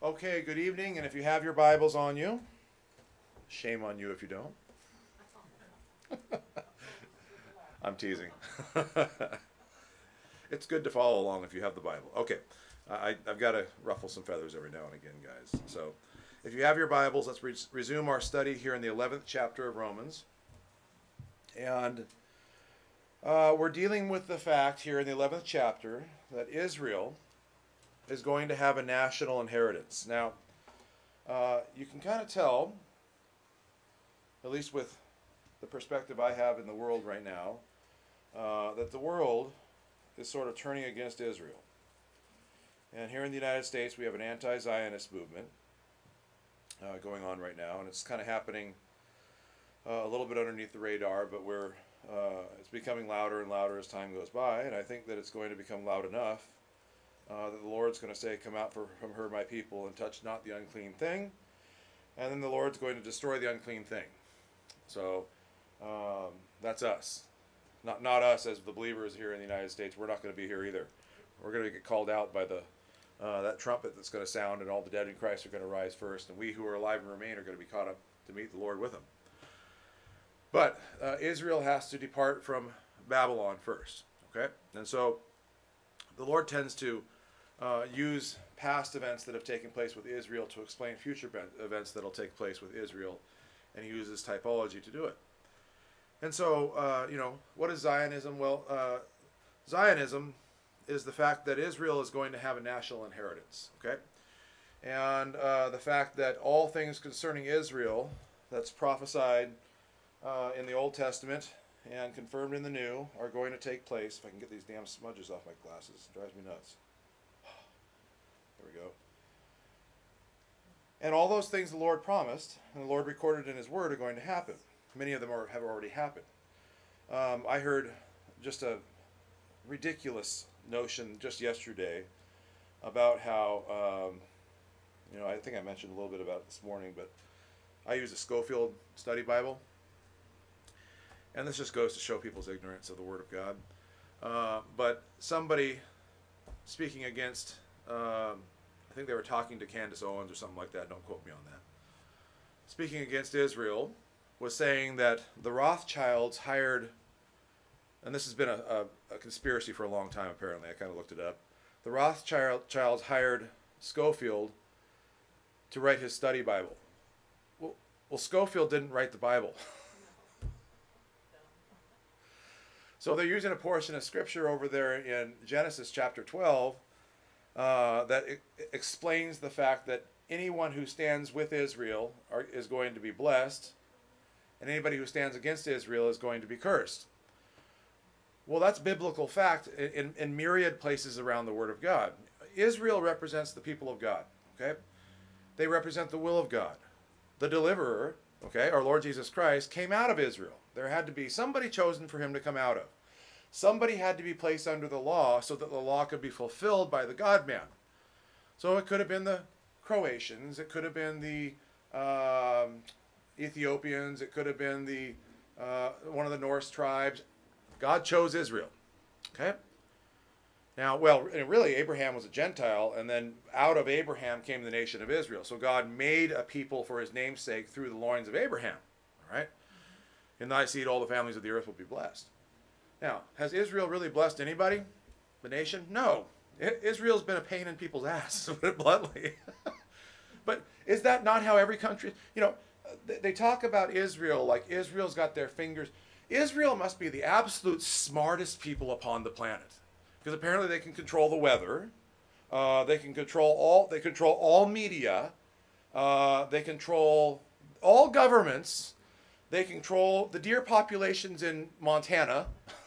Okay, good evening, and if you have your Bibles on you, shame on you if you don't. I'm teasing. It's good to follow along if you have the Bible. Okay, I've got to ruffle some feathers every now and again, guys. So if you have your Bibles, let's resume our study here in the 11th chapter of Romans. And we're dealing with the fact here in the 11th chapter that Israel is going to have a national inheritance. Now, you can kind of tell, at least with the perspective I have in the world right now, that the world is sort of turning against Israel. And here in the United States, we have an anti-Zionist movement going on right now, and it's kind of happening a little bit underneath the radar, but it's becoming louder and louder as time goes by, and I think that it's going to become loud enough that the Lord's going to say, "Come out from her, my people, and touch not the unclean thing," and then the Lord's going to destroy the unclean thing. So that's us. Not us as the believers here in the United States. We're not going to be here either. We're going to get called out by that trumpet that's going to sound, and all the dead in Christ are going to rise first, and we who are alive and remain are going to be caught up to meet the Lord with him. But Israel has to depart from Babylon first. Okay? And so the Lord tends to use past events that have taken place with Israel to explain future events that will take place with Israel, and he uses typology to do it. And so, what is Zionism? Well, Zionism is the fact that Israel is going to have a national inheritance, okay? And the fact that all things concerning Israel that's prophesied in the Old Testament and confirmed in the New are going to take place. If I can get these damn smudges off my glasses, it drives me nuts. There we go. And all those things the Lord promised and the Lord recorded in his word are going to happen. Many of them have already happened. I heard just a ridiculous notion just yesterday about how, I think I mentioned a little bit about it this morning, but I use a Scofield Study Bible. And this just goes to show people's ignorance of the Word of God. But somebody speaking against, I think they were talking to Candace Owens or something like that, don't quote me on that. Speaking against Israel, was saying that the Rothschilds hired, and this has been a conspiracy for a long time apparently, I kind of looked it up. The Rothschilds hired Scofield to write his study Bible. Well, Scofield didn't write the Bible. So they're using a portion of Scripture over there in Genesis chapter 12 that explains the fact that anyone who stands with Israel is going to be blessed, and anybody who stands against Israel is going to be cursed. Well, that's biblical fact in myriad places around the Word of God. Israel represents the people of God, okay? They represent the will of God. The deliverer, okay, our Lord Jesus Christ, came out of Israel. There had to be somebody chosen for him to come out of. Somebody had to be placed under the law so that the law could be fulfilled by the God-man. So it could have been the Croatians, it could have been the Ethiopians, it could have been the one of the Norse tribes. God chose Israel. Okay? Now, really, Abraham was a Gentile, and then out of Abraham came the nation of Israel. So God made a people for his name's sake through the loins of Abraham. All right? In thy seed all the families of the earth will be blessed. Now, has Israel really blessed anybody? The nation? No. Israel's been a pain in people's ass, to put it bluntly. But is that not how every country... They talk about Israel like Israel's got their fingers. Israel must be the absolute smartest people upon the planet, because apparently they can control the weather. They can control all media. They control all governments. They control the deer populations in Montana.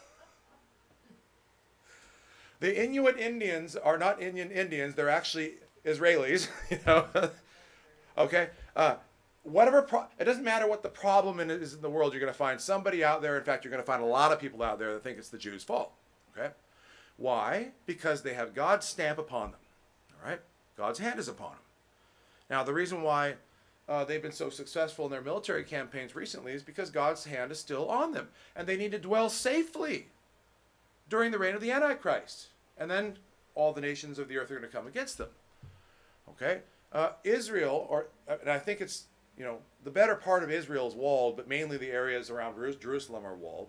The Inuit Indians are not Indians; they're actually Israelis. Okay. It doesn't matter what the problem is in the world, you're going to find somebody out there. In fact, you're going to find a lot of people out there that think it's the Jews' fault. Okay? Why? Because they have God's stamp upon them. All right? God's hand is upon them. Now, the reason why they've been so successful in their military campaigns recently is because God's hand is still on them. And they need to dwell safely during the reign of the Antichrist. And then all the nations of the earth are going to come against them. Okay? Israel, and I think it's, the better part of Israel is walled, but mainly the areas around Jerusalem are walled.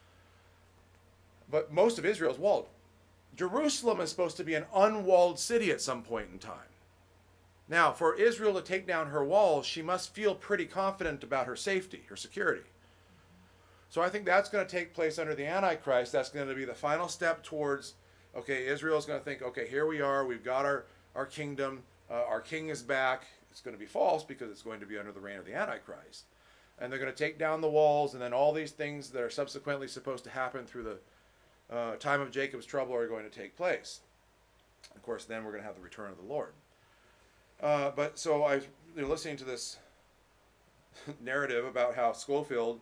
But most of Israel is walled. Jerusalem is supposed to be an unwalled city at some point in time. Now, for Israel to take down her walls, she must feel pretty confident about her safety, her security. So I think that's going to take place under the Antichrist. That's going to be the final step towards, okay, Israel's going to think, okay, here we are, we've got our kingdom, our king is back. It's going to be false because it's going to be under the reign of the Antichrist. And they're going to take down the walls, and then all these things that are subsequently supposed to happen through the time of Jacob's trouble are going to take place. Of course, then we're going to have the return of the Lord. But so I was listening to this narrative about how Schofield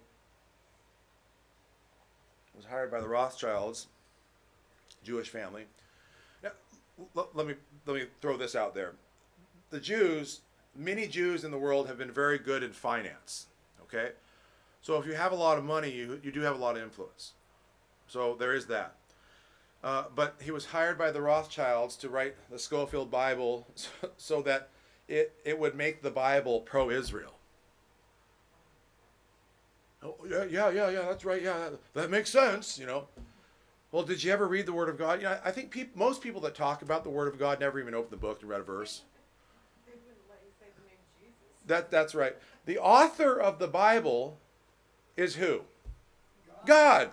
was hired by the Rothschilds, Jewish family. Now, let me throw this out there. The Jews, many Jews in the world have been very good in finance. Okay, so if you have a lot of money, you do have a lot of influence. So there is that. But he was hired by the Rothschilds to write the Schofield Bible so that it would make the Bible pro-Israel. Oh, yeah, that's right. Yeah, that makes sense, Well, did you ever read the Word of God? I think most people that talk about the Word of God never even opened the book and read a verse. They wouldn't let you say the name Jesus. That's right. The author of the Bible is who? God.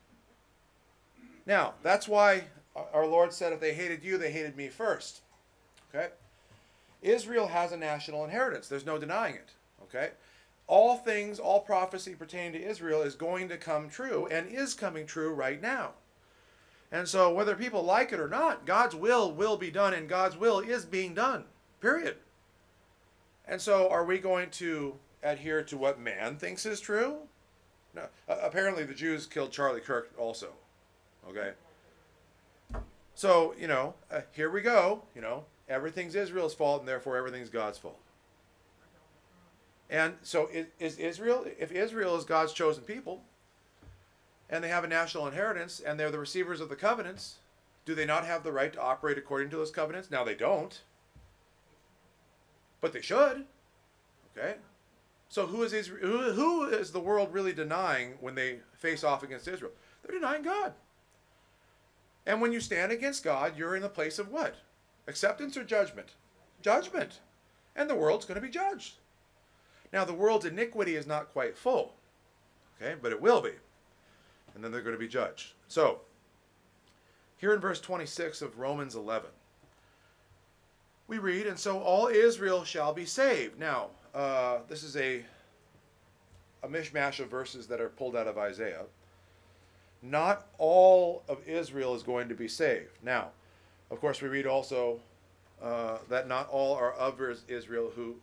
Now, that's why our Lord said, if they hated you, they hated me first. Okay? Israel has a national inheritance. There's no denying it. Okay? All things, all prophecy pertaining to Israel is going to come true and is coming true right now. And so whether people like it or not, God's will be done, and God's will is being done. Period. And so are we going to adhere to what man thinks is true? No. Apparently the Jews killed Charlie Kirk also. Okay? So, here we go. Everything's Israel's fault, and therefore everything's God's fault. And so is Israel, if Israel is God's chosen people, and they have a national inheritance, and they're the receivers of the covenants, do they not have the right to operate according to those covenants? Now they don't. But they should. Okay? So who is Israel, who is the world really denying when they face off against Israel? They're denying God. And when you stand against God, you're in the place of what? Acceptance or judgment? Judgment. And the world's going to be judged. Now, the world's iniquity is not quite full. Okay? But it will be. And then they're going to be judged. So, here in verse 26 of Romans 11, we read, and so all Israel shall be saved. Now, this is a mishmash of verses that are pulled out of Isaiah. Not all of Israel is going to be saved. Now, of course, we read also that not all are of Israel who,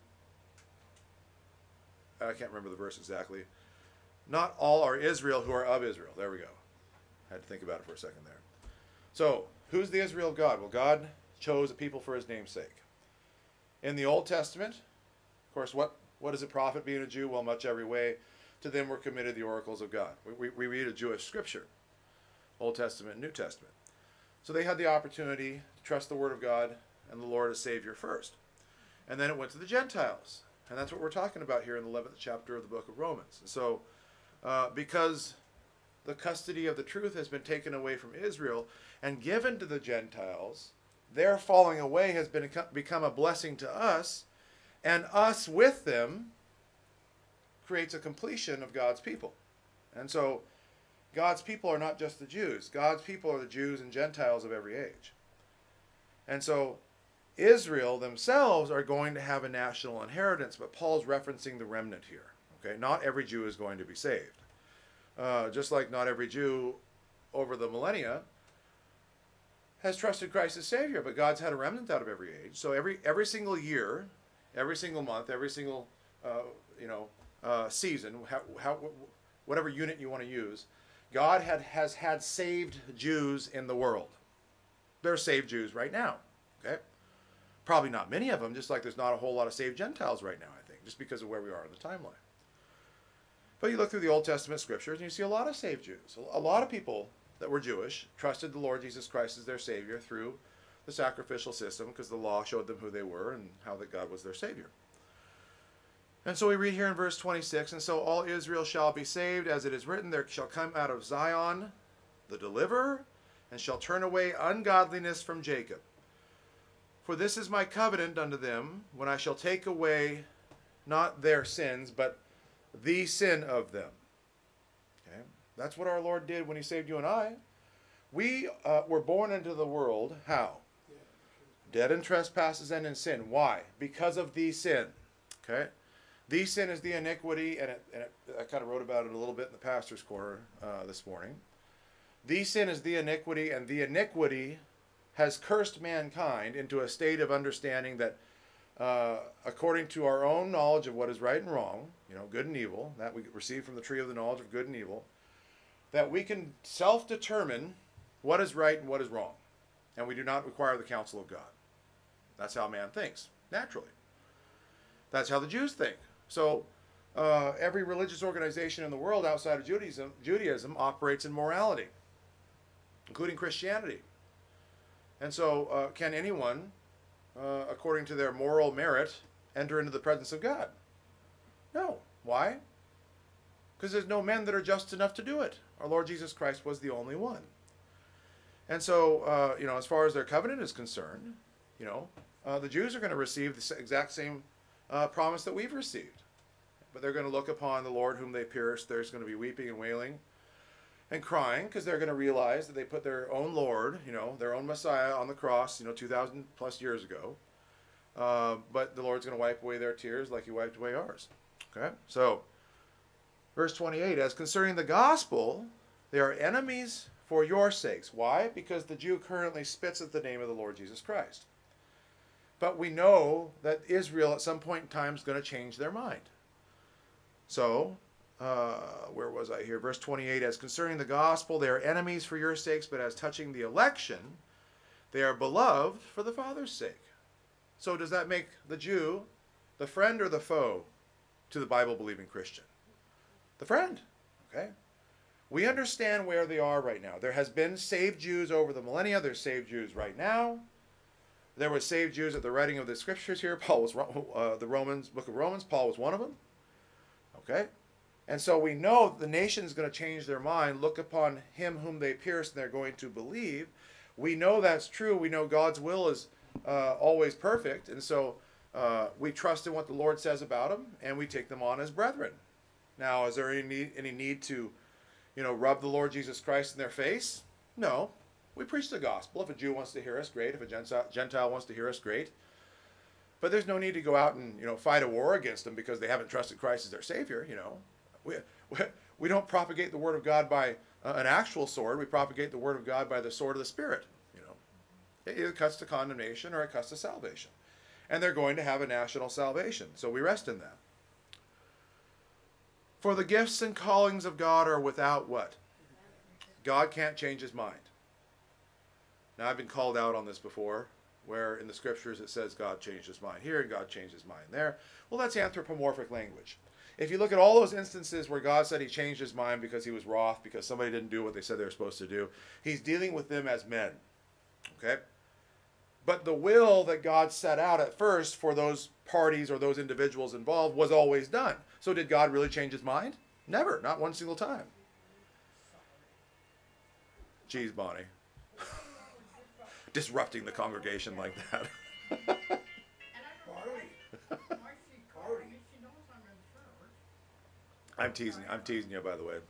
I can't remember the verse exactly. Not all are Israel who are of Israel. There we go. I had to think about it for a second there. So, who's the Israel of God? Well, God chose a people for his name's sake. In the Old Testament, of course, what does it profit being a Jew? Well, much every way. To them were committed the oracles of God. We read a Jewish scripture, Old Testament and New Testament. So they had the opportunity to trust the Word of God and the Lord as Savior first. And then it went to the Gentiles. And that's what we're talking about here in the 11th chapter of the book of Romans. So because the custody of the truth has been taken away from Israel and given to the Gentiles, their falling away has become a blessing to us, and us with them creates a completion of God's people. And so God's people are not just the Jews. God's people are the Jews and Gentiles of every age. And so Israel themselves are going to have a national inheritance, but Paul's referencing the remnant here. Okay, not every Jew is going to be saved. Just like not every Jew over the millennia has trusted Christ as Savior, but God's had a remnant out of every age. So every single year, every single month, every single season, whatever unit you want to use, God has had saved Jews in the world. There are saved Jews right now. Okay, probably not many of them, just like there's not a whole lot of saved Gentiles right now, I think, just because of where we are in the timeline. But you look through the Old Testament scriptures and you see a lot of saved Jews. A lot of people that were Jewish trusted the Lord Jesus Christ as their Savior through the sacrificial system because the law showed them who they were and how that God was their Savior. And so we read here in verse 26, and so all Israel shall be saved, as it is written, there shall come out of Zion the deliverer, and shall turn away ungodliness from Jacob. For this is my covenant unto them, when I shall take away not their sins, but the sin of them. Okay? That's what our Lord did when he saved you and I. We were born into the world, how? Dead in trespasses and in sin. Why? Because of the sin. Okay? The sin is the iniquity, and I kind of wrote about it a little bit in the pastor's corner this morning. The sin is the iniquity, and the iniquity has cursed mankind into a state of understanding that according to our own knowledge of what is right and wrong, good and evil, that we receive from the tree of the knowledge of good and evil, that we can self-determine what is right and what is wrong. And we do not require the counsel of God. That's how man thinks, naturally. That's how the Jews think. So every religious organization in the world outside of Judaism operates in morality, including Christianity. And so can anyone, according to their moral merit, enter into the presence of God? No. Why? Because there's no men that are just enough to do it. Our Lord Jesus Christ was the only one. And so, as far as their covenant is concerned, the Jews are going to receive the exact same promise that we've received. But they're going to look upon the Lord whom they pierced. There's going to be weeping and wailing and crying, because they're going to realize that they put their own Lord, their own Messiah on the cross, 2,000 plus years ago. But the Lord's going to wipe away their tears like he wiped away ours. Okay? So, verse 28, as concerning the gospel, they are enemies for your sakes. Why? Because the Jew currently spits at the name of the Lord Jesus Christ. But we know that Israel at some point in time is going to change their mind. So, where was I here? Verse 28, as concerning the gospel, they are enemies for your sakes, but as touching the election, they are beloved for the Father's sake. So does that make the Jew the friend or the foe to the Bible-believing Christian? The friend. Okay? We understand where they are right now. There has been saved Jews over the millennia. There's saved Jews right now. There were saved Jews at the writing of the scriptures here. Paul was book of Romans. Paul was one of them. Okay? And so we know the nation is going to change their mind, look upon him whom they pierced, and they're going to believe. We know that's true. We know God's will is always perfect. And so we trust in what the Lord says about them, and we take them on as brethren. Now, is there any need to, rub the Lord Jesus Christ in their face? No. We preach the gospel. If a Jew wants to hear us, great. If a Gentile wants to hear us, great. But there's no need to go out and, fight a war against them because they haven't trusted Christ as their Savior, We don't propagate the Word of God by an actual sword. We propagate the Word of God by the sword of the Spirit, It either cuts to condemnation or it cuts to salvation. And they're going to have a national salvation, so we rest in that. For the gifts and callings of God are without what? God can't change his mind. Now, I've been called out on this before, where in the scriptures it says God changed his mind here and God changed his mind there. Well, that's anthropomorphic language. If you look at all those instances where God said he changed his mind because he was wroth, because somebody didn't do what they said they were supposed to do, he's dealing with them as men. Okay? But the will that God set out at first for those parties or those individuals involved was always done. So did God really change his mind? Never. Not one single time. Geez, Bonnie. Disrupting the congregation like that. I'm teasing you, by the way.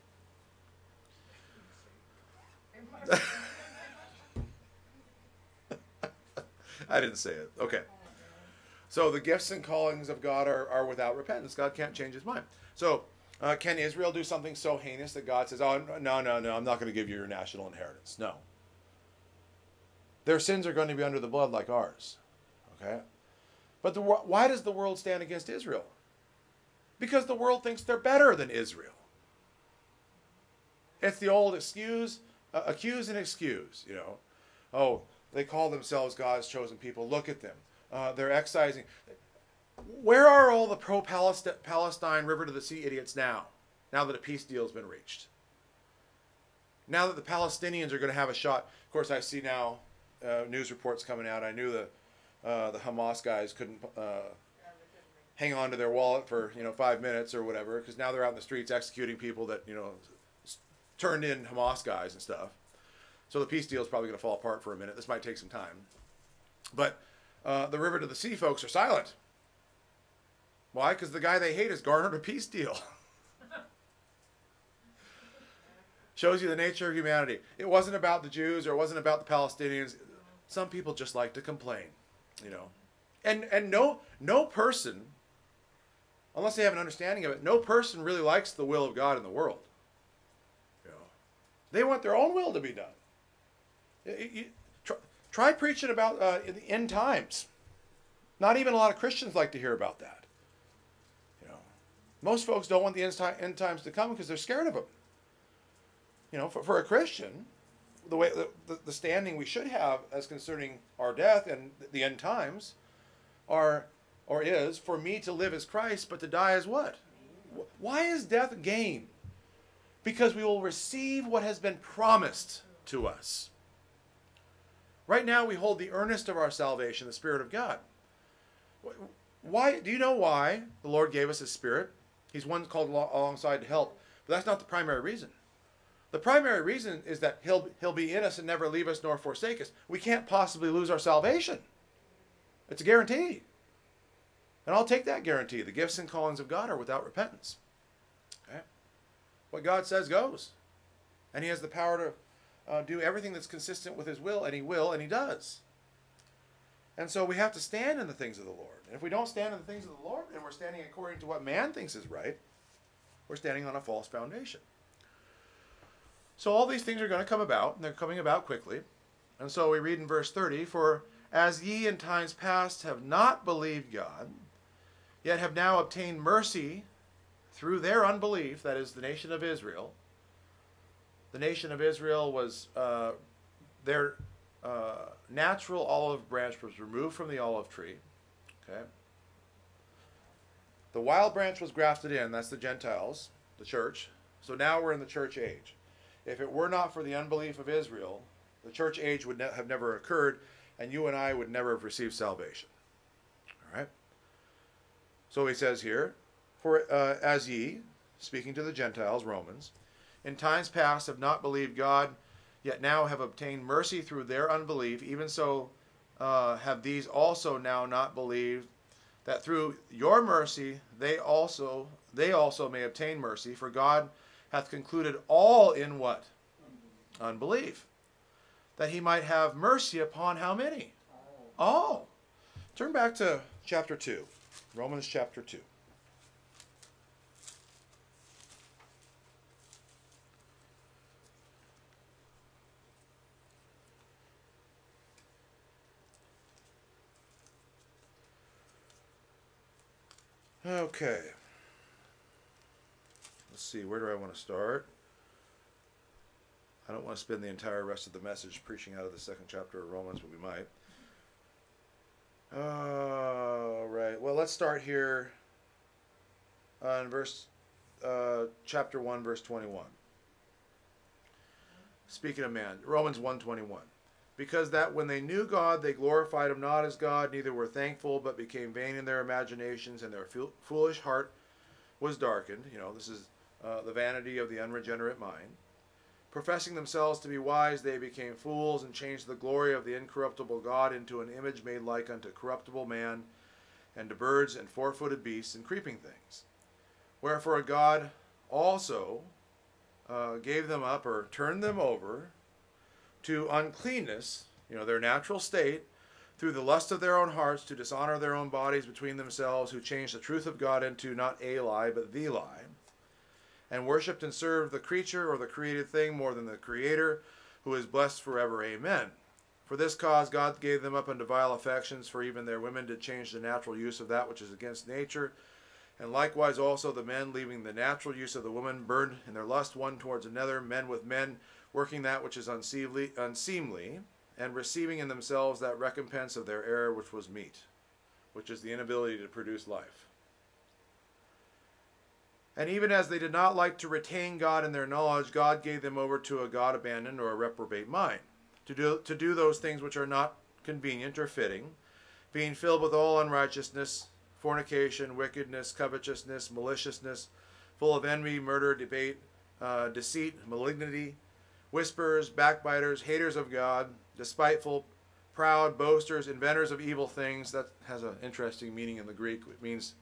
I didn't say it. Okay. So the gifts and callings of God are without repentance. God can't change his mind. So can Israel do something so heinous that God says, oh, no, I'm not going to give you your national inheritance? No. Their sins are going to be under the blood like ours. Okay? But why does the world stand against Israel? Because the world thinks they're better than Israel. It's the old accuse and excuse, Oh, they call themselves God's chosen people. Look at them. They're excising. Where are all the pro-Palestine river to the sea idiots now that a peace deal has been reached? Now that the Palestinians are going to have a shot. Of course, I see now news reports coming out. I knew the Hamas guys couldn't hang on to their wallet for 5 minutes or whatever, because now they're out in the streets executing people that turned in Hamas guys and stuff. So the peace deal is probably going to fall apart for a minute. This might take some time, but the river to the sea folks are silent. Why? Because the guy they hate has garnered a peace deal. Shows you the nature of humanity. It wasn't about the Jews, or it wasn't about the Palestinians. Some people just like to complain, and no person, unless they have an understanding of it, no person really likes the will of God in the world. They want their own will to be done. Try preaching about the end times. Not even a lot of Christians like to hear about that. Most folks don't want the end times to come because they're scared of them. For a Christian, the way the standing we should have as concerning our death and the end times is for me to live as Christ, but to die as what? Why is death gain? Because we will receive what has been promised to us. Right now we hold the earnest of our salvation, the Spirit of God. Why? Do you know why the Lord gave us His Spirit? He's one called alongside to help, but that's not the primary reason. The primary reason is that He'll be in us and never leave us nor forsake us. We can't possibly lose our salvation. It's a guarantee. And I'll take that guarantee. The gifts and callings of God are without repentance. Okay? What God says goes. And He has the power to do everything that's consistent with His will, and He will, and He does. And so we have to stand in the things of the Lord. And if we don't stand in the things of the Lord, and we're standing according to what man thinks is right, we're standing on a false foundation. So all these things are going to come about, and they're coming about quickly. And so we read in verse 30, "For as ye in times past have not believed God, yet have now obtained mercy through their unbelief," that is, the nation of Israel. The nation of Israel was their natural olive branch was removed from the olive tree. Okay. The wild branch was grafted in. That's the Gentiles, the church. So now we're in the church age. If it were not for the unbelief of Israel, the church age would have never occurred, and you and I would never have received salvation. All right. So he says here, "For as ye," speaking to the Gentiles, Romans, "in times past have not believed God, yet now have obtained mercy through their unbelief, even so have these also now not believed, that through your mercy they also may obtain mercy. For God hath concluded all in" what? Unbelief. "That He might have mercy upon" how many? All. Turn back to chapter 2. Romans chapter 2. Okay. Let's see, where do I want to start? I don't want to spend the entire rest of the message preaching out of the second chapter of Romans, but we might. All right. Well, let's start here on chapter 1, verse 21. Speaking of man, Romans 1:21. "Because that when they knew God, they glorified Him not as God, neither were thankful, but became vain in their imaginations, and their foolish heart was darkened." This is the vanity of the unregenerate mind. "Professing themselves to be wise, they became fools, and changed the glory of the incorruptible God into an image made like unto corruptible man, and to birds and four-footed beasts and creeping things. Wherefore God also gave them up," or turned them over, "to uncleanness," their natural state, "through the lust of their own hearts, to dishonor their own bodies between themselves, who changed the truth of God into not a lie, but the lie, and worshipped and served the creature," or the created thing, "more than the Creator, who is blessed forever. Amen. For this cause God gave them up unto vile affections, for even their women did change the natural use of that which is against nature. And likewise also the men, leaving the natural use of the woman, burned in their lust one towards another, men with men, working that which is unseemly, and receiving in themselves that recompense of their error which was meet," which is the inability to produce life. "And even as they did not like to retain God in their knowledge, God gave them over to a God abandoned," or a reprobate mind. to do those things which are not convenient or fitting, being filled with all unrighteousness, fornication, wickedness, covetousness, maliciousness, full of envy, murder, debate, deceit, malignity, whisperers, backbiters, haters of God, despiteful, proud, boasters, inventors of evil things. That has an interesting meaning in the Greek. It means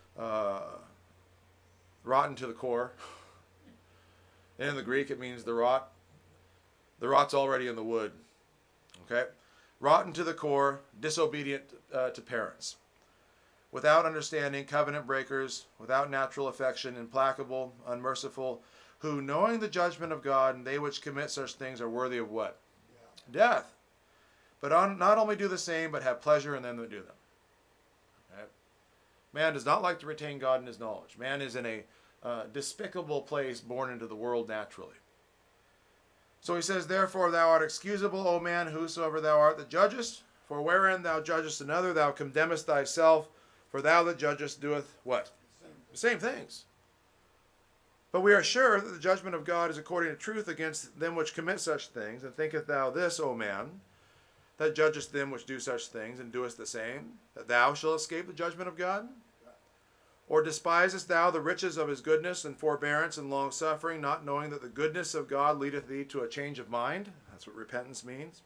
rotten to the core. And in the Greek, it means the rot. The rot's already in the wood. Okay? Rotten to the core, disobedient to parents. Without understanding, covenant breakers, without natural affection, implacable, unmerciful, who, knowing the judgment of God, and they which commit such things are worthy of what? Yeah. Death. But not only do the same, but have pleasure in them that do them. Okay? Man does not like to retain God in his knowledge. Man is in a despicable place, born into the world naturally. So he says, therefore thou art excusable, O man, whosoever thou art that judgest, for wherein thou judgest another, thou condemnest thyself, for thou that judgest doeth what? The same things. But we are sure that the judgment of God is according to truth against them which commit such things. And thinkest thou this, O man, that judgest them which do such things, and doest the same, that thou shalt escape the judgment of God? Or despisest thou the riches of his goodness and forbearance and longsuffering, not knowing that the goodness of God leadeth thee to a change of mind? That's what repentance means.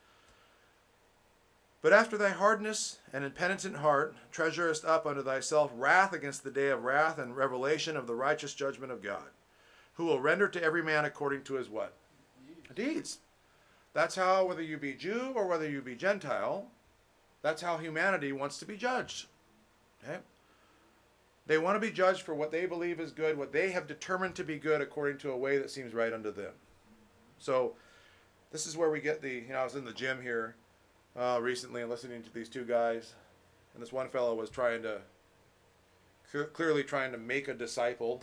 But after thy hardness and impenitent heart treasurest up unto thyself wrath against the day of wrath and revelation of the righteous judgment of God, who will render to every man according to his what? Deeds. That's how, whether you be Jew or whether you be Gentile, that's how humanity wants to be judged. Okay? They want to be judged for what they believe is good, what they have determined to be good according to a way that seems right unto them. So this is where we get I was in the gym here recently and listening to these two guys, and this one fellow was clearly trying to make a disciple.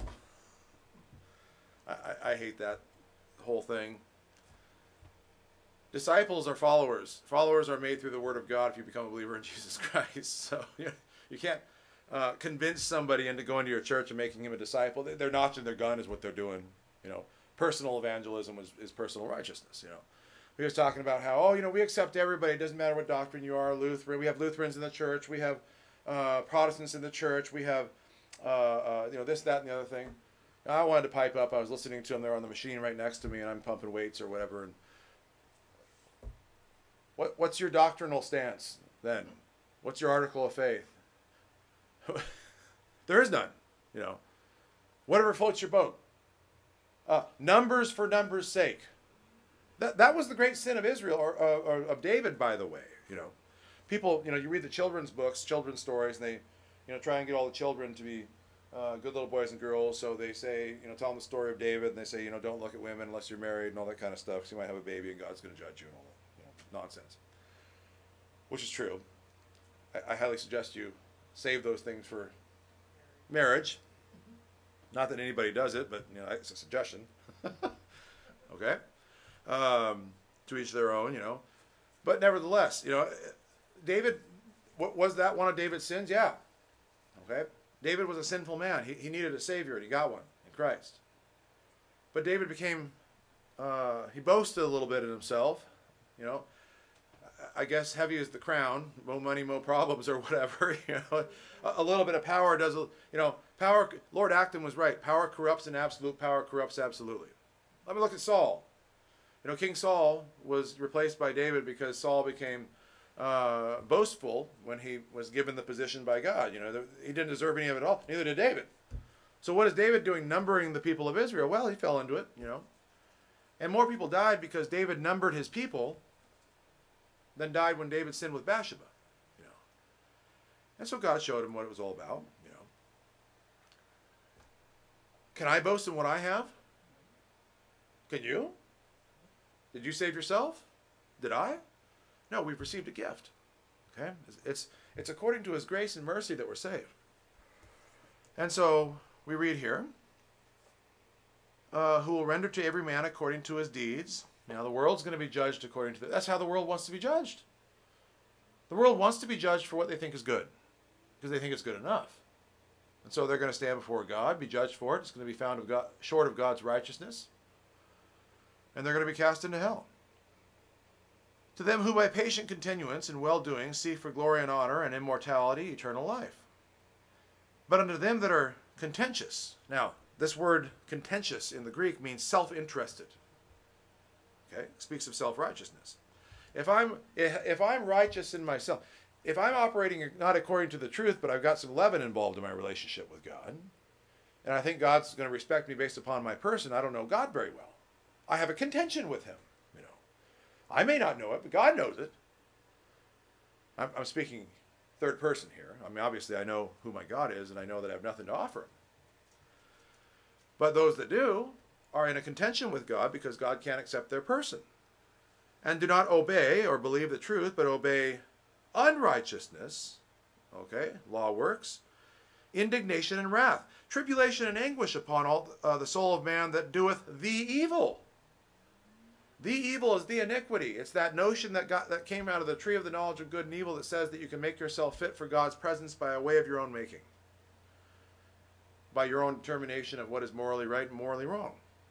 I hate that whole thing. Disciples are followers. Followers are made through the Word of God if you become a believer in Jesus Christ. So you can't convince somebody into going to your church and making him a disciple. They're notching their gun is what they're doing. Personal evangelism is personal righteousness. We was talking about how, we accept everybody. It doesn't matter what doctrine you are. Lutheran. We have Lutherans in the church. We have Protestants in the church. We have this, that, and the other thing. I wanted to pipe up. I was listening to them there on the machine right next to me, and I'm pumping weights or whatever. And what's your doctrinal stance then? What's your article of faith? There is none. Whatever floats your boat. Numbers for numbers' sake. That was the great sin of Israel, or of David, by the way. People, you read the children's books, children's stories, and they, try and get all the children to be good little boys and girls. So they say, tell them the story of David, and they say, don't look at women unless you're married and all that kind of stuff, because you might have a baby and God's going to judge you and all that nonsense. Which is true. I highly suggest you save those things for marriage. Not that anybody does it, but it's a suggestion. Okay. To each their own, But nevertheless, David, was that one of David's sins? Yeah. Okay. David was a sinful man. He needed a savior, and he got one in Christ. But David became, he boasted a little bit in himself, I guess heavy is the crown, more money, more problems, or whatever. A little bit of power does. Power. Lord Acton was right. Power corrupts, and absolute power corrupts absolutely. Let me look at Saul. King Saul was replaced by David because Saul became boastful when he was given the position by God. He didn't deserve any of it at all. Neither did David. So what is David doing, numbering the people of Israel? Well, he fell into it. And more people died because David numbered his people than died when David sinned with Bathsheba. And so God showed him what it was all about. Can I boast in what I have? Can you? Did you save yourself? Did I? No, we've received a gift. Okay? It's according to his grace and mercy that we're saved. And so we read here, who will render to every man according to his deeds. Now, the world's going to be judged according to that. That's how the world wants to be judged. The world wants to be judged for what they think is good, because they think it's good enough. And so they're going to stand before God, be judged for it. It's going to be found short of God's righteousness. And they're going to be cast into hell. To them who by patient continuance in well-doing seek for glory and honor and immortality, eternal life. But unto them that are contentious. Now, this word contentious in the Greek means self-interested. Okay? It speaks of self-righteousness. If I'm righteous in myself, if I'm operating not according to the truth, but I've got some leaven involved in my relationship with God, and I think God's going to respect me based upon my person, I don't know God very well. I have a contention with him. I may not know it, but God knows it. I'm speaking third person here. I mean, obviously I know who my God is, and I know that I have nothing to offer him. But those that do are in a contention with God because God can't accept their person. And do not obey or believe the truth, but obey unrighteousness. Okay, law works. Indignation and wrath. Tribulation and anguish upon all the soul of man that doeth the evil. The evil is the iniquity. It's that notion that came out of the tree of the knowledge of good and evil that says that you can make yourself fit for God's presence by a way of your own making. By your own determination of what is morally right and morally wrong.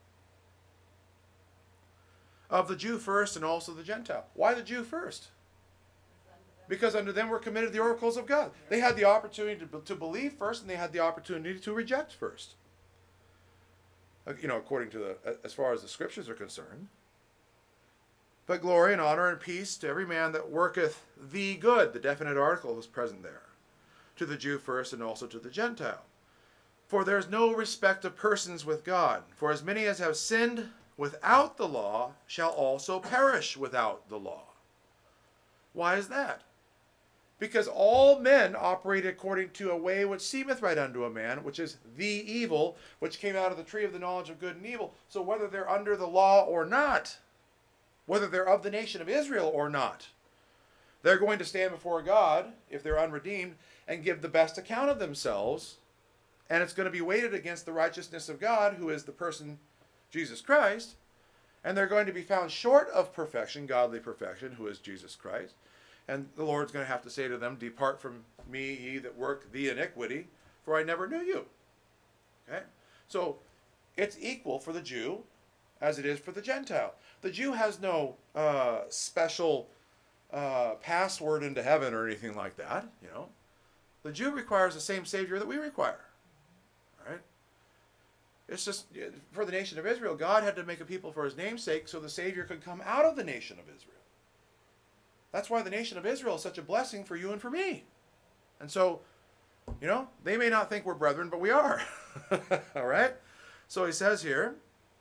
Of the Jew first and also the Gentile. Why the Jew first? Because unto them were committed the oracles of God. They had the opportunity to believe first, and they had the opportunity to reject first. According to as far as the scriptures are concerned. But glory and honor and peace to every man that worketh the good. The definite article was present there. To the Jew first and also to the Gentile. For there is no respect of persons with God. For as many as have sinned without the law shall also perish without the law. Why is that? Because all men operate according to a way which seemeth right unto a man, which is the evil, which came out of the tree of the knowledge of good and evil. So whether they're under the law or not, whether they're of the nation of Israel or not, they're going to stand before God, if they're unredeemed, and give the best account of themselves. And it's going to be weighted against the righteousness of God, who is the person Jesus Christ. And they're going to be found short of perfection, godly perfection, who is Jesus Christ. And the Lord's going to have to say to them, depart from me, ye that work the iniquity, for I never knew you. Okay? So it's equal for the Jew as it is for the Gentile. The Jew has no special password into heaven or anything like that. The Jew requires the same Savior that we require. All right? It's just, for the nation of Israel, God had to make a people for his name's sake so the Savior could come out of the nation of Israel. That's why the nation of Israel is such a blessing for you and for me. And so, they may not think we're brethren, but we are. All right? So he says here,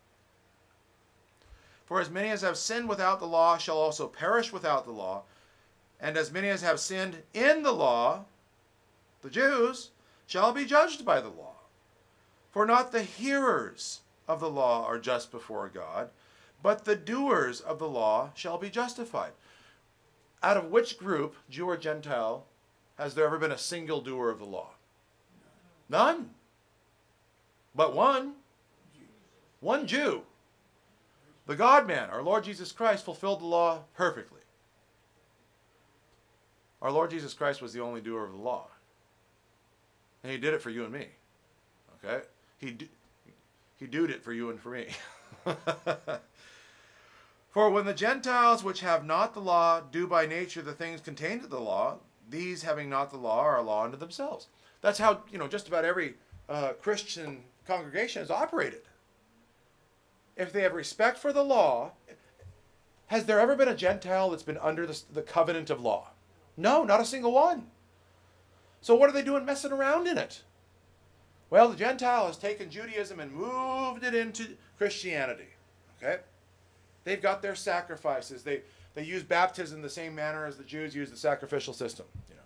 for as many as have sinned without the law shall also perish without the law. And as many as have sinned in the law, the Jews, shall be judged by the law. For not the hearers of the law are just before God, but the doers of the law shall be justified. Out of which group, Jew or Gentile, has there ever been a single doer of the law? None. But one. One Jew. The God-man, our Lord Jesus Christ, fulfilled the law perfectly. Our Lord Jesus Christ was the only doer of the law. And he did it for you and me. Okay? He doed it for you and for me. For when the Gentiles which have not the law do by nature the things contained in the law, these having not the law are a law unto themselves. That's how, just about every Christian congregation is operated. If they have respect for the law, has there ever been a Gentile that's been under the covenant of law? No, not a single one. So what are they doing messing around in it? Well, the Gentile has taken Judaism and moved it into Christianity. Okay? They've got their sacrifices. They use baptism the same manner as the Jews use the sacrificial system.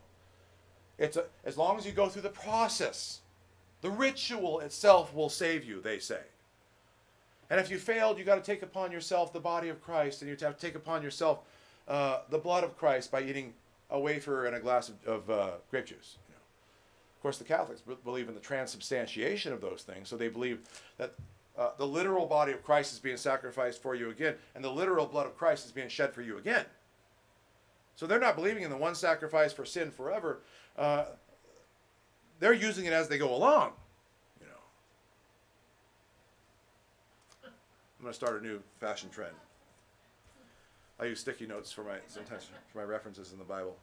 As long as you go through the process, the ritual itself will save you, they say. And if you failed, you've got to take upon yourself the body of Christ, and you have to take upon yourself the blood of Christ by eating a wafer and a glass of grape juice. Of course, the Catholics believe in the transubstantiation of those things, so they believe that the literal body of Christ is being sacrificed for you again, and the literal blood of Christ is being shed for you again. So they're not believing in the one sacrifice for sin forever. They're using it as they go along. I'm going to start a new fashion trend. I use sticky notes sometimes for my references in the Bible.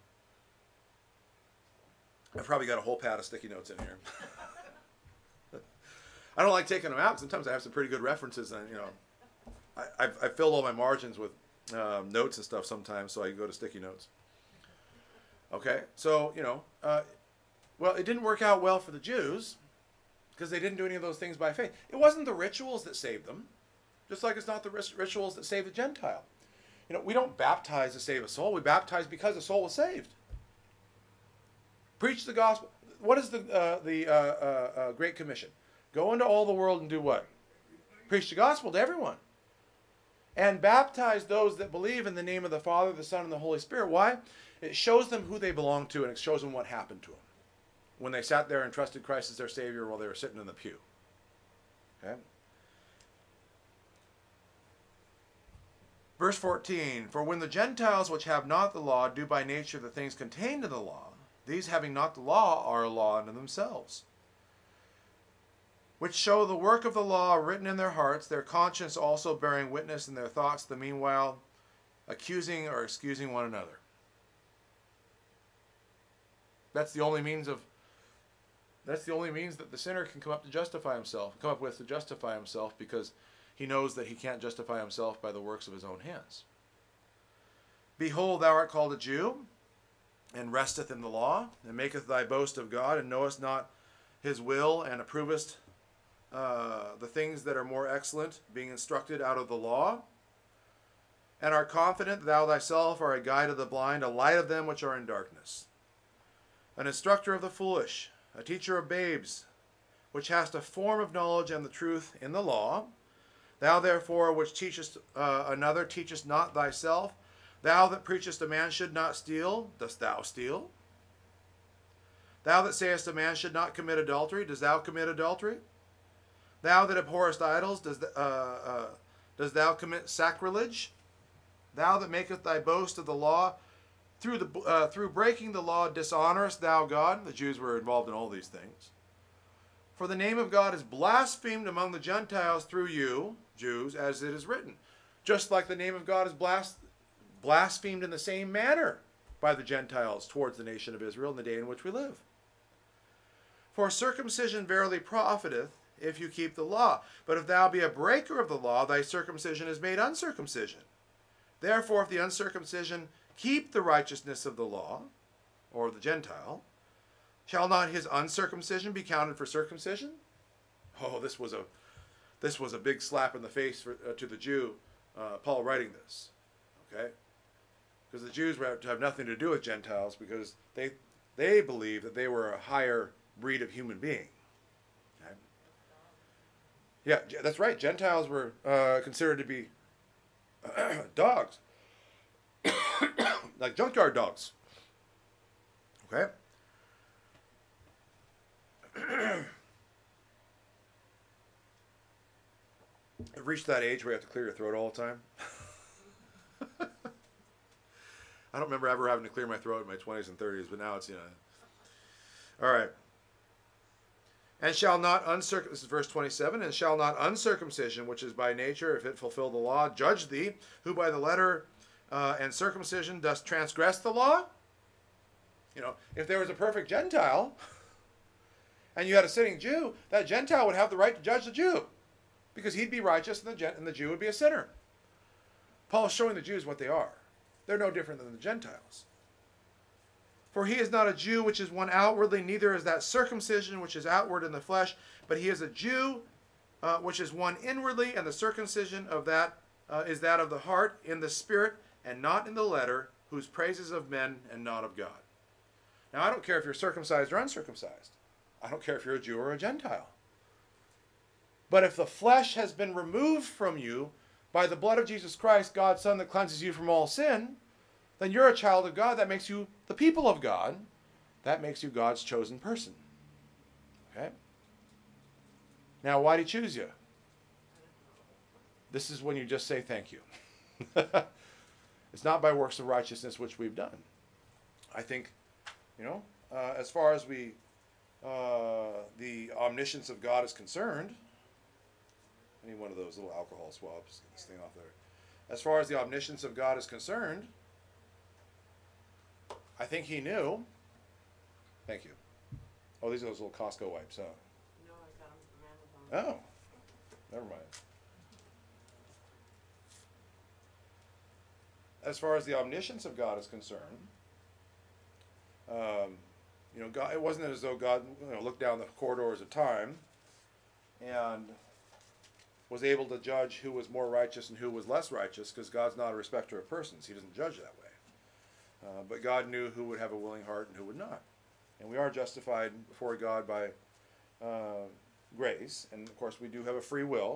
I've probably got a whole pad of sticky notes in here. I don't like taking them out. Sometimes I have some pretty good references, and I've filled all my margins with notes and stuff sometimes, so I go to sticky notes. Okay, so well, it didn't work out well for the Jews because they didn't do any of those things by faith. It wasn't the rituals that saved them, just like it's not the rituals that save the Gentile. We don't baptize to save a soul. We baptize because the soul was saved. Preach the gospel. What is the Great Commission? Go into all the world and do what? Preach the gospel to everyone. And baptize those that believe in the name of the Father, the Son, and the Holy Spirit. Why? It shows them who they belong to, and it shows them what happened to them when they sat there and trusted Christ as their Savior while they were sitting in the pew. Okay? Verse 14, for when the Gentiles which have not the law do by nature the things contained in the law, these having not the law are a law unto themselves, which show the work of the law written in their hearts, their conscience also bearing witness in their thoughts, the meanwhile accusing or excusing one another. That's the only means that the sinner can come up with to justify himself, because he knows that he can't justify himself by the works of his own hands. Behold, thou art called a Jew, and resteth in the law, and maketh thy boast of God, and knowest not his will, and approvest the things that are more excellent, being instructed out of the law, and art confident that thou thyself art a guide of the blind, a light of them which are in darkness, an instructor of the foolish, a teacher of babes, which hast a form of knowledge and the truth in the law. Thou therefore which teachest another, teachest not thyself. Thou that preachest a man should not steal, dost thou steal? Thou that sayest a man should not commit adultery, dost thou commit adultery? Thou that abhorrest idols, dost thou commit sacrilege? Thou that makest thy boast of the law, through breaking the law dishonorest thou God? The Jews were involved in all these things. For the name of God is blasphemed among the Gentiles through you, Jews, as it is written. Just like the name of God is blasphemed in the same manner by the Gentiles towards the nation of Israel in the day in which we live. For circumcision verily profiteth, if you keep the law. But if thou be a breaker of the law, thy circumcision is made uncircumcision. Therefore, if the uncircumcision keep the righteousness of the law, or the Gentile, shall not his uncircumcision be counted for circumcision? Oh, this was a big slap in the face to the Jew, Paul writing this. Okay? Because the Jews were to have nothing to do with Gentiles, because they believed that they were a higher breed of human being. Okay? Yeah, that's right. Gentiles were considered to be dogs. Like junkyard dogs. Okay? I've reached that age where you have to clear your throat all the time. I don't remember ever having to clear my throat in my 20s and 30s, but now it's, All right. And shall not this is verse 27, and shall not uncircumcision, which is by nature, if it fulfill the law, judge thee, who by the letter and circumcision dost transgress the law? If there was a perfect Gentile, and you had a sinning Jew, that Gentile would have the right to judge the Jew, because he'd be righteous and the Jew would be a sinner. Paul's showing the Jews what they are. They're no different than the Gentiles. For he is not a Jew which is one outwardly, neither is that circumcision which is outward in the flesh, but he is a Jew which is one inwardly, and the circumcision of that is that of the heart, in the spirit, and not in the letter, whose praise is of men and not of God. Now, I don't care if you're circumcised or uncircumcised. I don't care if you're a Jew or a Gentile. But if the flesh has been removed from you by the blood of Jesus Christ, God's Son, that cleanses you from all sin, then you're a child of God. That makes you the people of God. That makes you God's chosen person. Okay? Now, why did he choose you? This is when you just say thank you. It's not by works of righteousness which we've done. I think, as far as the omniscience of God is concerned, I need one of those little alcohol swabs. Get this thing off there. as far as the omniscience of God is concerned, I think he knew. Thank you. Oh, these are those little Costco wipes, huh? No, I got them from Amazon. Oh, never mind. As far as the omniscience of God is concerned, God, it wasn't as though God looked down the corridors of time and was able to judge who was more righteous and who was less righteous, because God's not a respecter of persons. He doesn't judge that way. But God knew who would have a willing heart and who would not. And we are justified before God by grace. And, of course, we do have a free will.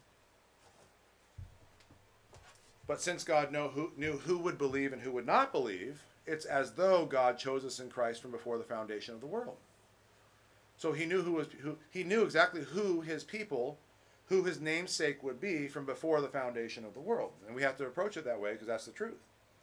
But since God knew who would believe and who would not believe, it's as though God chose us in Christ from before the foundation of the world. So he knew he knew exactly who his people, who his namesake would be from before the foundation of the world. And we have to approach it that way because that's the truth.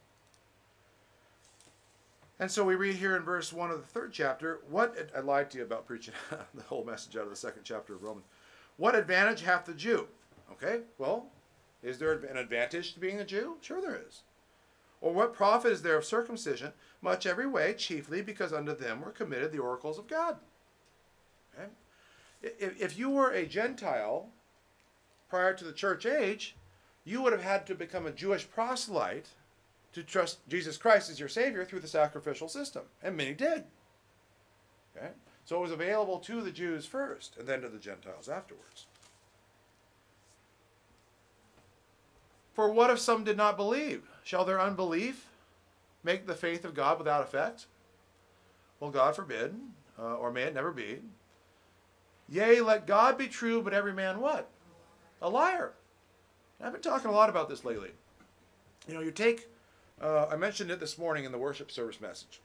And so we read here in verse 1 of the 3rd chapter, I lied to you about preaching the whole message out of the 2nd chapter of Romans. What advantage hath the Jew? Okay, well, is there an advantage to being a Jew? Sure there is. Or what profit is there of circumcision? Much every way, chiefly because unto them were committed the oracles of God. Okay? If you were a Gentile prior to the church age, you would have had to become a Jewish proselyte to trust Jesus Christ as your Savior through the sacrificial system. And many did. Okay? So it was available to the Jews first, and then to the Gentiles afterwards. For what if some did not believe? Shall their unbelief make the faith of God without effect? Well, God forbid, or may it never be. Yea, let God be true, but every man what? A liar. I've been talking a lot about this lately. You take, I mentioned it this morning in the worship service message.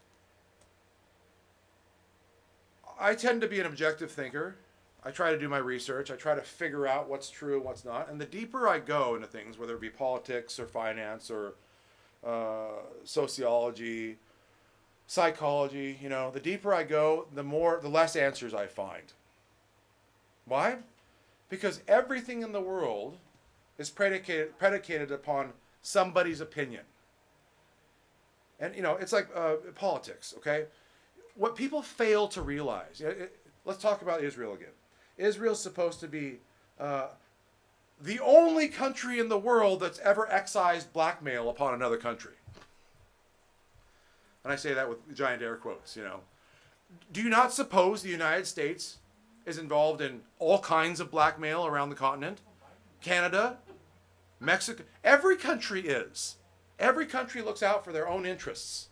I tend to be an objective thinker. I try to do my research. I try to figure out what's true and what's not. And the deeper I go into things, whether it be politics or finance or sociology, psychology, the deeper I go, the less answers I find. Why? Because everything in the world is predicated upon somebody's opinion. And, it's like politics, okay? What people fail to realize, let's talk about Israel again. Israel's supposed to be the only country in the world that's ever excised blackmail upon another country. And I say that with giant air quotes, Do you not suppose the United States is involved in all kinds of blackmail around the continent? Canada, Mexico, every country is. Every country looks out for their own interests.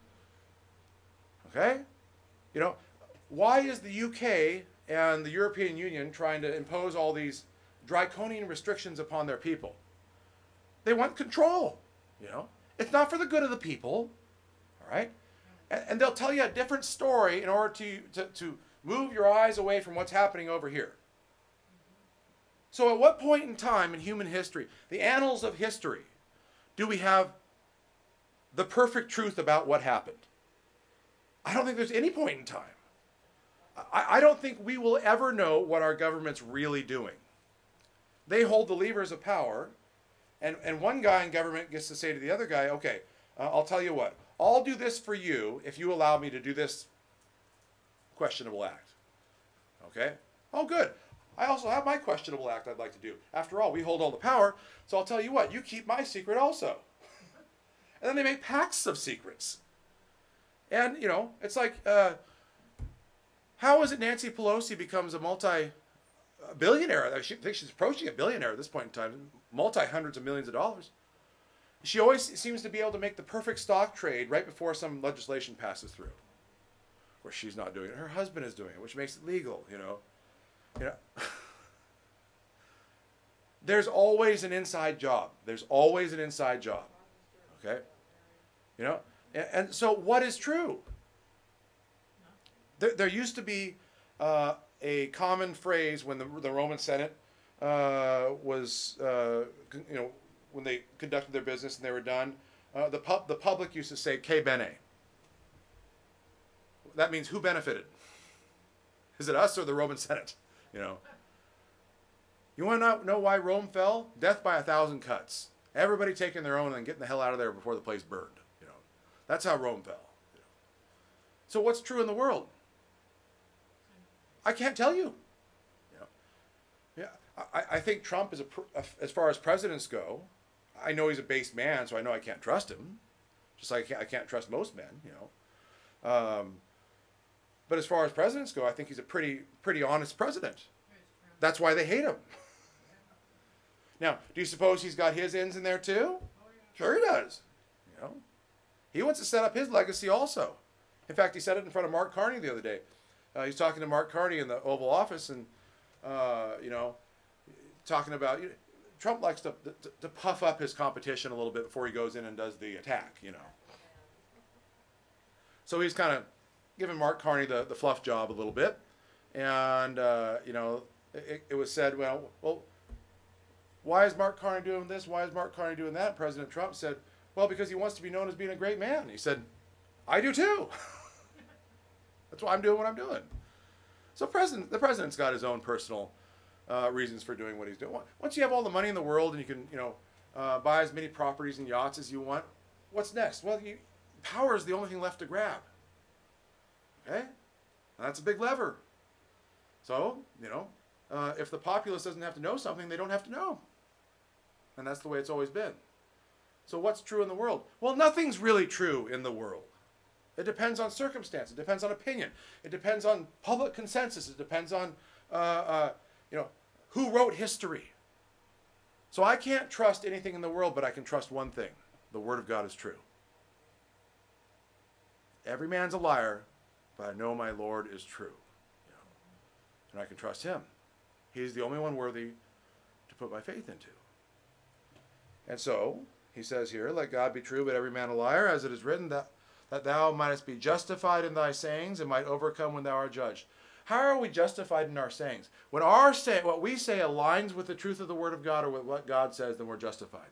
Okay? Why is the UK and the European Union trying to impose all these draconian restrictions upon their people? They want control, It's not for the good of the people, all right? And they'll tell you a different story in order to move your eyes away from what's happening over here. So at what point in time in human history, the annals of history, do we have the perfect truth about what happened? I don't think there's any point in time. I don't think we will ever know what our government's really doing. They hold the levers of power, and one guy in government gets to say to the other guy, okay, I'll tell you what, I'll do this for you if you allow me to do this questionable act. Okay? Oh, good. I also have my questionable act I'd like to do. After all, we hold all the power, so I'll tell you what, you keep my secret also. And then they make pacts of secrets. And, it's like, how is it Nancy Pelosi becomes a multi-billionaire? I think she's approaching a billionaire at this point in time, multi-hundreds of millions of dollars. She always seems to be able to make the perfect stock trade right before some legislation passes through. Where she's not doing it. Her husband is doing it, which makes it legal, There's always an inside job. There's always an inside job. Okay? And so what is true? There used to be a common phrase when the Roman Senate was, when they conducted their business and they were done, the public used to say, "Que bene." That means who benefited? Is it us or the Roman Senate? You want to know why Rome fell? Death by 1,000 cuts. Everybody taking their own and getting the hell out of there before the place burned. That's how Rome fell. So what's true in the world? I can't tell you. Yeah, I think Trump is as far as presidents go. I know he's a base man, so I know I can't trust him. Just like I can't trust most men. But as far as presidents go, I think he's a pretty honest president. That's why they hate him. Now, do you suppose he's got his ends in there too? Sure he does. He wants to set up his legacy also. In fact, he said it in front of Mark Carney the other day. He's talking to Mark Carney in the Oval Office, and talking about Trump likes to puff up his competition a little bit before he goes in and does the attack. So he's kind of giving Mark Carney the fluff job a little bit, and it was said, well, why is Mark Carney doing this? Why is Mark Carney doing that? President Trump said, well, because he wants to be known as being a great man. He said, I do too. That's why I'm doing what I'm doing. So the president's got his own personal reasons for doing what he's doing. Once you have all the money in the world and you can, buy as many properties and yachts as you want, what's next? Well, power is the only thing left to grab. Okay? And that's a big lever. So, if the populace doesn't have to know something, they don't have to know. And that's the way it's always been. So what's true in the world? Well, nothing's really true in the world. It depends on circumstance. It depends on opinion. It depends on public consensus. It depends on, who wrote history. So I can't trust anything in the world, but I can trust one thing. The Word of God is true. Every man's a liar, but I know my Lord is true. And I can trust him. He's the only one worthy to put my faith into. And so, he says here, let God be true, but every man a liar, as it is written, that thou mightest be justified in thy sayings and might overcome when thou art judged. How are we justified in our sayings? When what we say aligns with the truth of the Word of God or with what God says, then we're justified.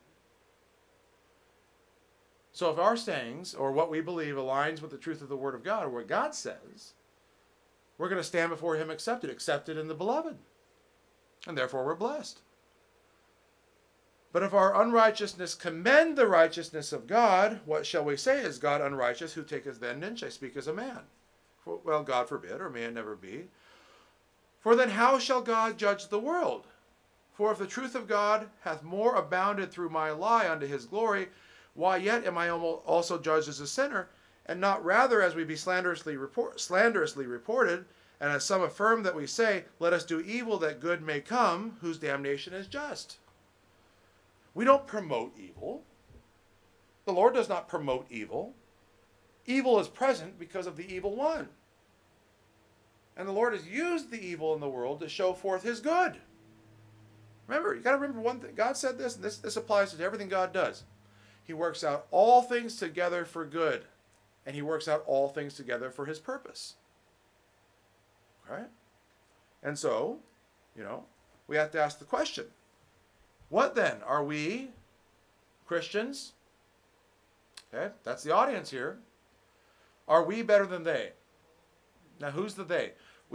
So if our sayings or what we believe aligns with the truth of the Word of God or what God says, we're going to stand before Him accepted in the Beloved. And therefore we're blessed. But if our unrighteousness commend the righteousness of God, what shall we say? Is God unrighteous who taketh vengeance? I speak as a man. Well, God forbid, or may it never be. For then how shall God judge the world? For if the truth of God hath more abounded through my lie unto his glory, why yet am I also judged as a sinner, and not rather as we be slanderously reported, and as some affirm that we say, let us do evil that good may come, whose damnation is just. We don't promote evil. The Lord does not promote evil. Evil is present because of the evil one. And the Lord has used the evil in the world to show forth his good. Remember, you got to remember one thing. God said this, and this applies to everything God does. He works out all things together for good. And he works out all things together for his purpose. Right? And so, we have to ask the question. What then? Are we Christians? Okay, that's the audience here. Are we better than they? Now, who's the they?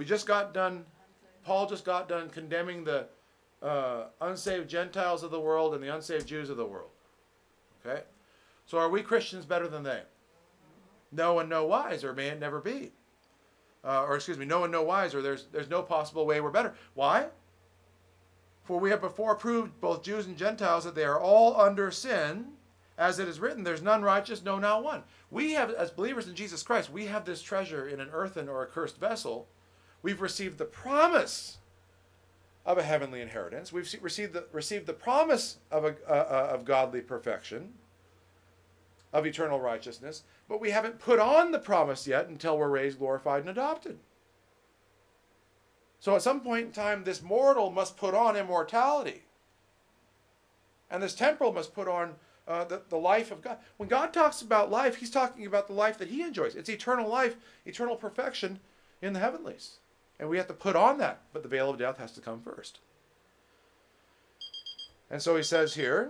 Paul just got done condemning the unsaved Gentiles of the world and the unsaved Jews of the world. Okay? So are we Christians better than they? No and no wise, or may it never be. No and no wise, or there's no possible way we're better. Why? For we have before proved, both Jews and Gentiles, that they are all under sin. As it is written, there's none righteous, no, not one. We have, as believers in Jesus Christ, we have this treasure in an earthen or accursed vessel. We've received the promise of a heavenly inheritance. We've received the promise of godly perfection, of eternal righteousness, but we haven't put on the promise yet until we're raised, glorified, and adopted. So at some point in time, this mortal must put on immortality. And this temporal must put on the life of God. When God talks about life, he's talking about the life that he enjoys. It's eternal life, eternal perfection in the heavenlies. And we have to put on that, but the veil of death has to come first. And so he says here,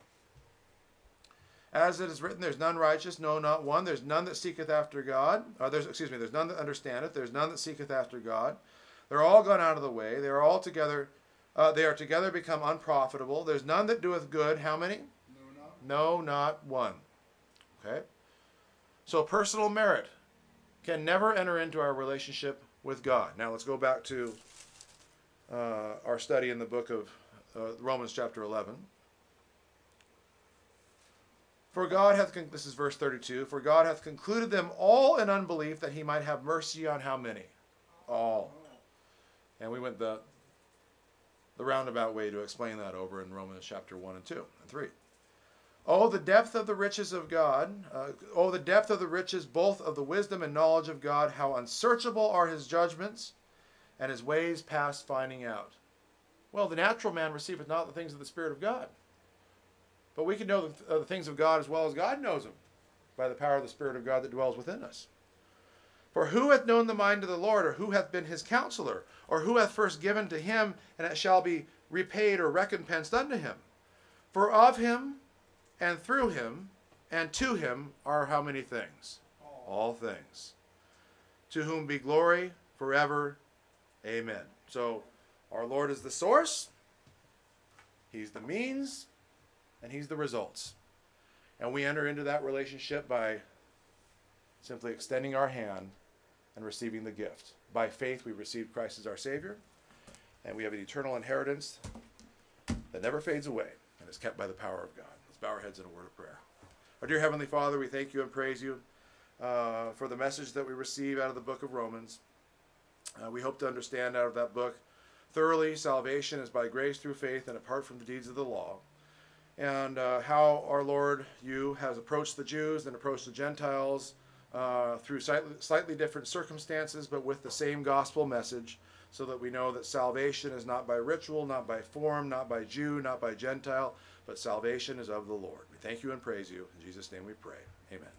as it is written, there's none righteous, no, not one. There's none that seeketh after God. There's none that understandeth. There's none that seeketh after God. They're all gone out of the way. They are all together They are together become unprofitable. There's none that doeth good. How many? No, not one. Okay? So personal merit can never enter into our relationship with God. Now let's go back to our study in the book of Romans chapter 11. For God hath, this is verse 32, for God hath concluded them all in unbelief, that he might have mercy on how many? All. And we went the roundabout way to explain that over in Romans chapter 1 and 2 and 3. Oh, the depth of the riches of God. Oh, the depth of the riches both of the wisdom and knowledge of God. How unsearchable are his judgments, and his ways past finding out. Well, the natural man receiveth not the things of the Spirit of God. But we can know the things of God as well as God knows them, by the power of the Spirit of God that dwells within us. For who hath known the mind of the Lord, or who hath been his counselor, or who hath first given to him, and it shall be repaid or recompensed unto him? For of him, and through him, and to him are how many things? All things. To whom be glory forever. Amen. So our Lord is the source. He's the means. And he's the results. And we enter into that relationship by simply extending our hand and receiving the gift. By faith, we receive Christ as our Savior. And we have an eternal inheritance that never fades away and is kept by the power of God. Let's bow our heads in a word of prayer. Our dear Heavenly Father, we thank you and praise you for the message that we receive out of the book of Romans. We hope to understand out of that book thoroughly salvation is by grace through faith and apart from the deeds of the law. And how our Lord, you, has approached the Jews and approached the Gentiles through slightly different circumstances, but with the same gospel message, so that we know that salvation is not by ritual, not by form, not by Jew, not by Gentile, but salvation is of the Lord. We thank you and praise you. In Jesus' name we pray. Amen.